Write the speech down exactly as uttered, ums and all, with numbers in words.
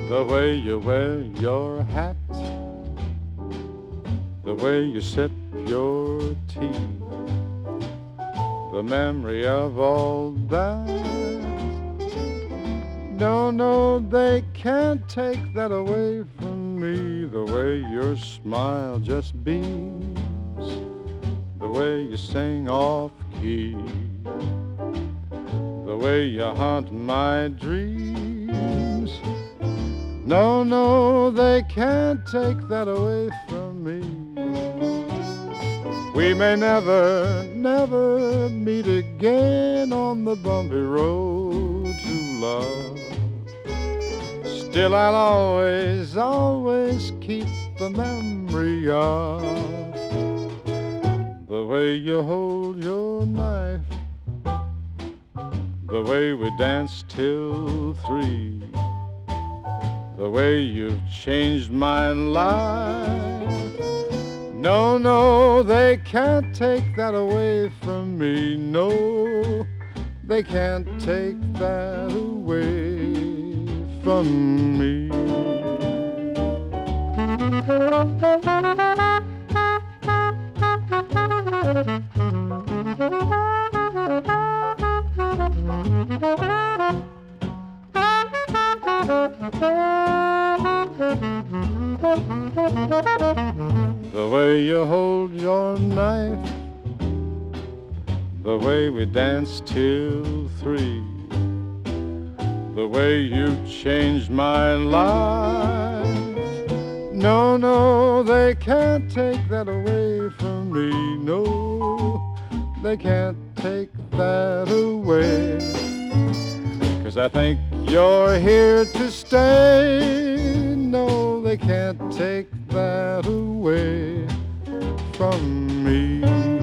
The way you wear your hat, the way you sip your tea, the memory of all that. No, no, they can't take that away from me. The way your smile just beams, the way you sing off key, the way you haunt my dreams. No, no, they can't take that away from me. We may never, never meet again on the bumpy road to love. Still I'll always, always keep the memory of the way you hold your knife, the way we danced till three, the way you've changed my life. No, no, they can't take that away from me. No, they can't take that away from me. The way you hold your knife, the way we danced till three, the way you changed my life. No, no, they can't take that away from me. No, they can't take that away. 'Cause I think you're here to stay. No, they can't take that away from me.